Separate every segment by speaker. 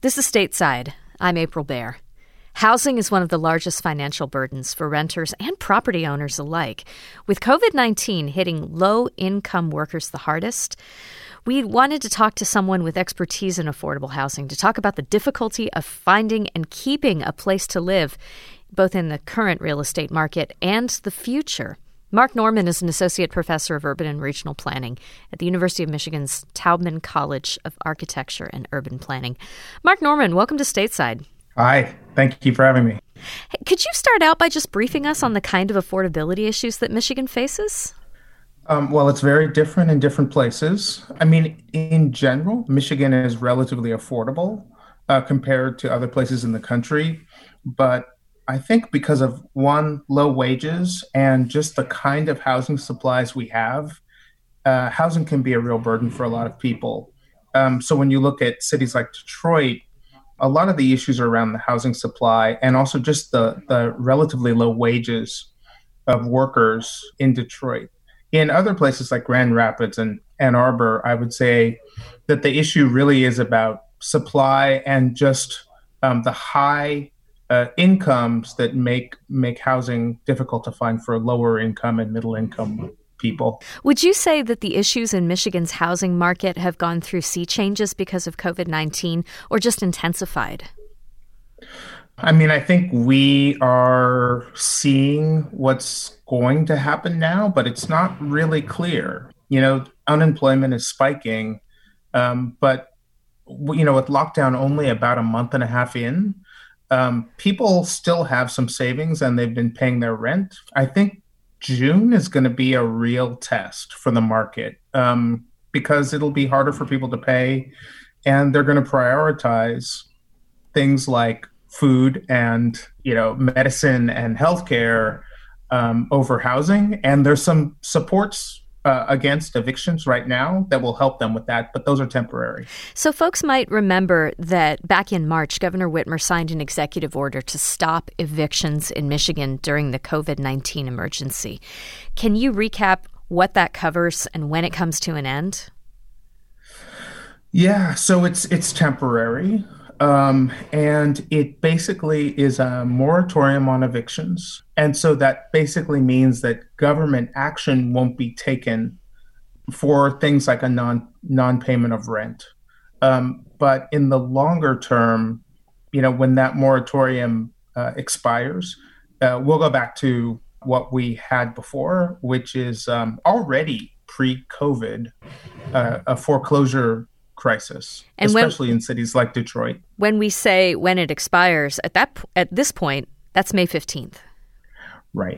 Speaker 1: This is Stateside. I'm April Baer. Housing is one of the largest financial burdens for renters and property owners alike. With COVID-19 hitting low-income workers the hardest, we wanted to talk to someone with expertise in affordable housing to talk about the difficulty of finding and keeping a place to live, both in the current real estate market and the future. Mark Norman is an associate professor of urban and regional planning at the University of Michigan's Taubman College of Architecture and Urban Planning. Mark Norman, welcome to Stateside.
Speaker 2: Hi, thank you for having me.
Speaker 1: Hey, could you start out by just briefing us on the kind of affordability issues that Michigan faces?
Speaker 2: Well, it's very different in different places. I mean, in general, Michigan is relatively affordable compared to other places in the country. But I think because of, one, low wages and just the kind of housing supplies we have, housing can be a real burden for a lot of people. So when you look at cities like Detroit, a lot of the issues are around the housing supply and also just the relatively low wages of workers in Detroit. In other places like Grand Rapids and Ann Arbor, I would say that the issue really is about supply and just the high incomes that make housing difficult to find for lower income and middle income people.
Speaker 1: Would you say that the issues in Michigan's housing market have gone through sea changes because of COVID-19 or just intensified?
Speaker 2: I mean, I think we are seeing what's going to happen now, but it's not really clear. You know, unemployment is spiking, but, you know, with lockdown only about a month and a half in, people still have some savings and they've been paying their rent. I think June is going to be a real test for the market because it'll be harder for people to pay and they're going to prioritize things like food and, you know, medicine and healthcare over housing. And there's some supports against evictions right now that will help them with that, but those are temporary.
Speaker 1: So folks might remember that back in March, Governor Whitmer signed an executive order to stop evictions in Michigan during the COVID-19 emergency. Can you recap what that covers and when it comes to an end?
Speaker 2: Yeah, so it's temporary. And it basically is a moratorium on evictions. And so that basically means that government action won't be taken for things like a non-payment of rent. But in the longer term, you know, when that moratorium expires, we'll go back to what we had before, which is already pre-COVID, a foreclosure crisis, and especially in cities like Detroit.
Speaker 1: When we say when it expires, at this point, that's May 15th.
Speaker 2: Right.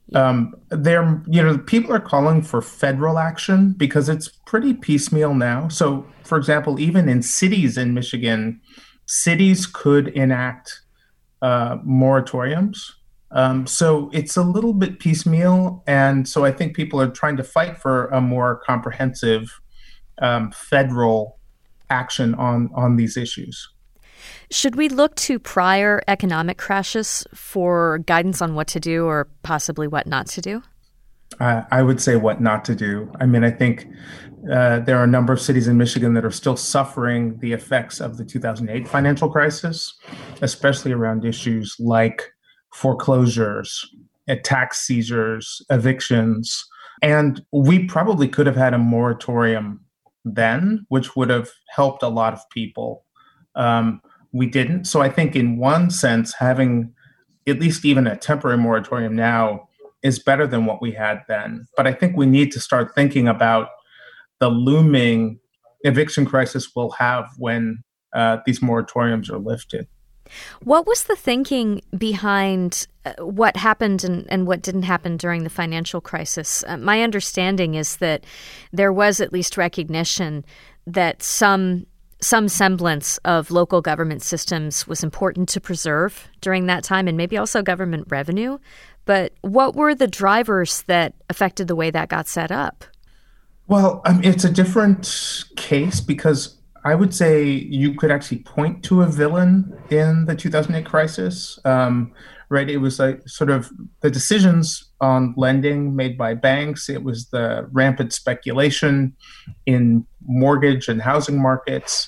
Speaker 2: People are calling for federal action because it's pretty piecemeal now. So, for example, even in cities in Michigan, cities could enact moratoriums. So it's a little bit piecemeal. And so I think people are trying to fight for a more comprehensive federal action on these issues.
Speaker 1: Should we look to prior economic crashes for guidance on what to do or possibly what not to do?
Speaker 2: I would say what not to do. I mean, I think there are a number of cities in Michigan that are still suffering the effects of the 2008 financial crisis, especially around issues like foreclosures, tax seizures, evictions. And we probably could have had a moratorium then, which would have helped a lot of people. We didn't. So I think in one sense, having at least even a temporary moratorium now is better than what we had then. But I think we need to start thinking about the looming eviction crisis we'll have when these moratoriums are lifted.
Speaker 1: What was the thinking behind what happened and what didn't happen during the financial crisis? My understanding is that there was at least recognition that some semblance of local government systems was important to preserve during that time and maybe also government revenue. But what were the drivers that affected the way that got set up?
Speaker 2: Well, it's a different case because I would say you could actually point to a villain in the 2008 crisis, right? It was like sort of the decisions on lending made by banks. It was the rampant speculation in mortgage and housing markets.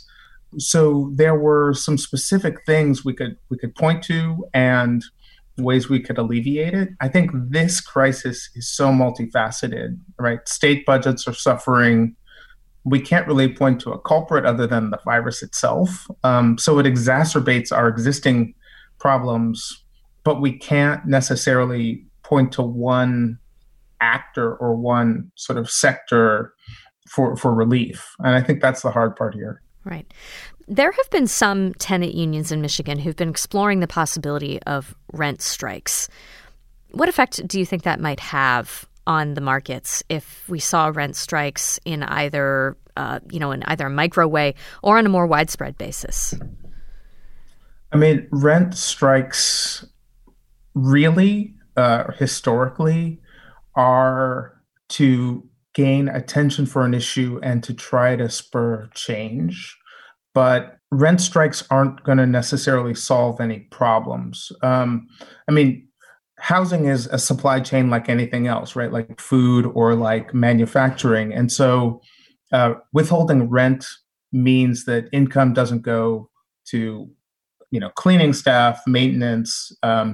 Speaker 2: So there were some specific things we could point to and ways we could alleviate it. I think this crisis is so multifaceted, right? State budgets are suffering. We can't really point to a culprit other than the virus itself. So it exacerbates our existing problems, but we can't necessarily point to one actor or one sort of sector for relief. And I think that's the hard part here.
Speaker 1: Right. There have been some tenant unions in Michigan who've been exploring the possibility of rent strikes. What effect do you think that might have on the markets if we saw rent strikes in either, in either a micro way or on a more widespread basis?
Speaker 2: I mean, rent strikes really, historically, are to gain attention for an issue and to try to spur change. But rent strikes aren't going to necessarily solve any problems. I mean, housing is a supply chain like anything else, right? Like food or like manufacturing. And so withholding rent means that income doesn't go to, cleaning staff, maintenance,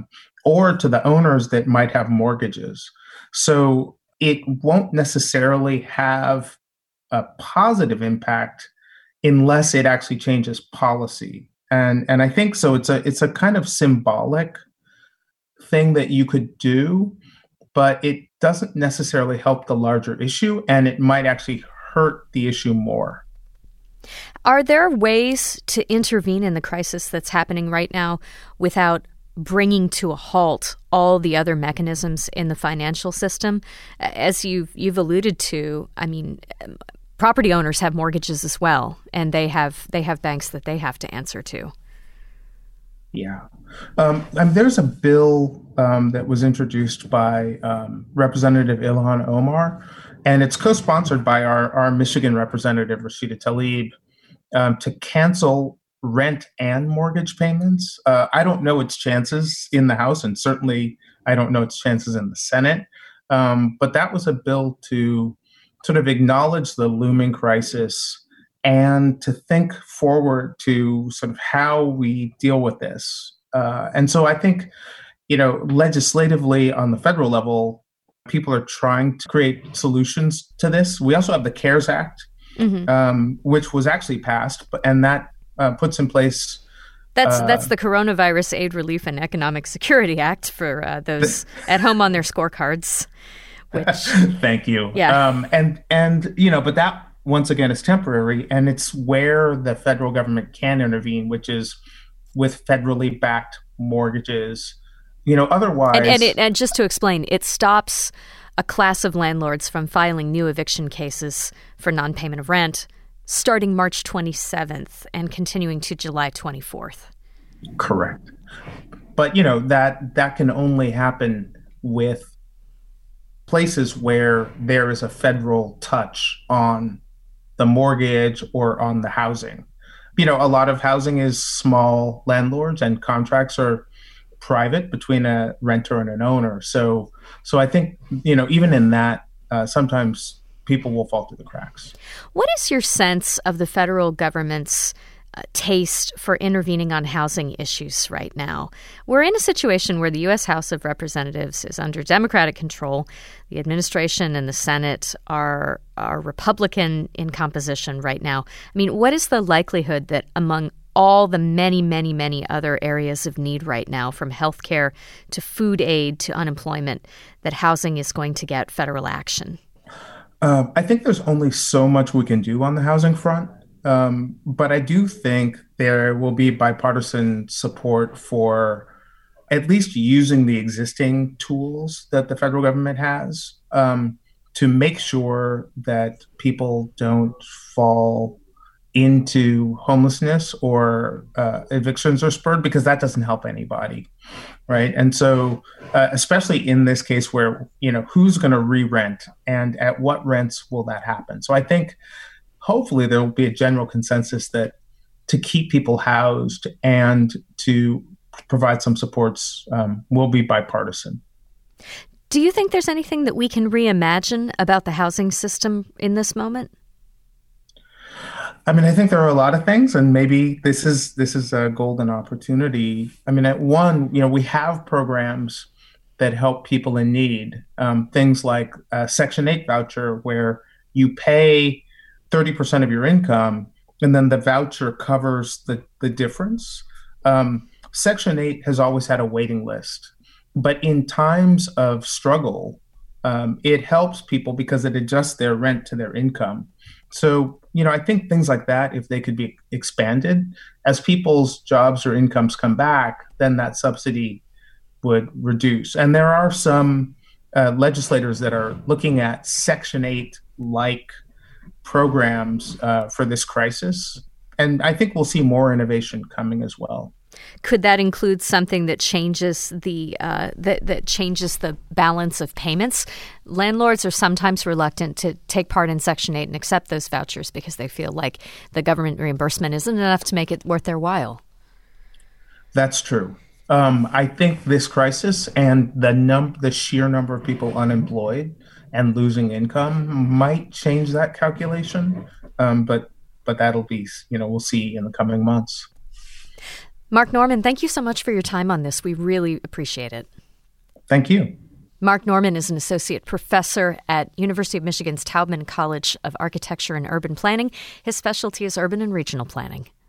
Speaker 2: or to the owners that might have mortgages. So it won't necessarily have a positive impact unless it actually changes policy. And I think so it's a kind of symbolic thing that you could do, but it doesn't necessarily help the larger issue, and it might actually hurt the issue more.
Speaker 1: Are there ways to intervene in the crisis that's happening right now without bringing to a halt all the other mechanisms in the financial system? As you've alluded to, I mean, property owners have mortgages as well, and they have banks that they have to answer to.
Speaker 2: Yeah. There's a bill that was introduced by Representative Ilhan Omar, and it's co-sponsored by our Michigan representative, Rashida Tlaib, to cancel rent and mortgage payments. I don't know its chances in the House, and certainly I don't know its chances in the Senate. But that was a bill to sort of acknowledge the looming crisis and to think forward to sort of how we deal with this. And so I think, legislatively on the federal level, people are trying to create solutions to this. We also have the CARES Act, which was actually passed, and that puts in place.
Speaker 1: That's the Coronavirus Aid, Relief, and Economic Security Act for those at home on their scorecards. Which,
Speaker 2: thank you.
Speaker 1: Yeah.
Speaker 2: But that once again is temporary, and it's where the federal government can intervene, which is with federally backed mortgages. Otherwise,
Speaker 1: and just to explain, it stops a class of landlords from filing new eviction cases for non-payment of rent starting March 27th and continuing to July 24th.
Speaker 2: Correct. But, that can only happen with places where there is a federal touch on the mortgage or on the housing. A lot of housing is small landlords, and contracts are private between a renter and an owner. So I think, even in that, sometimes people will fall through the cracks.
Speaker 1: What is your sense of the federal government's taste for intervening on housing issues right now? We're in a situation where the U.S. House of Representatives is under Democratic control. The administration and the Senate are Republican in composition right now. I mean, what is the likelihood that among all the many, many, many other areas of need right now, from healthcare to food aid to unemployment, that housing is going to get federal action?
Speaker 2: I think there's only so much we can do on the housing front. But I do think there will be bipartisan support for at least using the existing tools that the federal government has to make sure that people don't fall into homelessness or evictions are spurred, because that doesn't help anybody, right? And so, especially in this case where, who's going to re-rent and at what rents will that happen? So I think hopefully there will be a general consensus that to keep people housed and to provide some supports will be bipartisan.
Speaker 1: Do you think there's anything that we can reimagine about the housing system in this moment?
Speaker 2: I mean, I think there are a lot of things, and maybe this is a golden opportunity. I mean, at one, we have programs that help people in need. Things like a Section 8 voucher, where you pay 30% of your income, and then the voucher covers the difference. Section 8 has always had a waiting list, but in times of struggle, it helps people because it adjusts their rent to their income. So, I think things like that, if they could be expanded, as people's jobs or incomes come back, then that subsidy would reduce. And there are some legislators that are looking at Section 8 like programs for this crisis. And I think we'll see more innovation coming as well.
Speaker 1: Could that include something that changes that changes the balance of payments? Landlords are sometimes reluctant to take part in Section 8 and accept those vouchers because they feel like the government reimbursement isn't enough to make it worth their while.
Speaker 2: That's true. I think this crisis and the sheer number of people unemployed and losing income might change that calculation. But that'll be, we'll see in the coming months.
Speaker 1: Mark Norman, thank you so much for your time on this. We really appreciate it.
Speaker 2: Thank you.
Speaker 1: Mark Norman is an associate professor at University of Michigan's Taubman College of Architecture and Urban Planning. His specialty is urban and regional planning.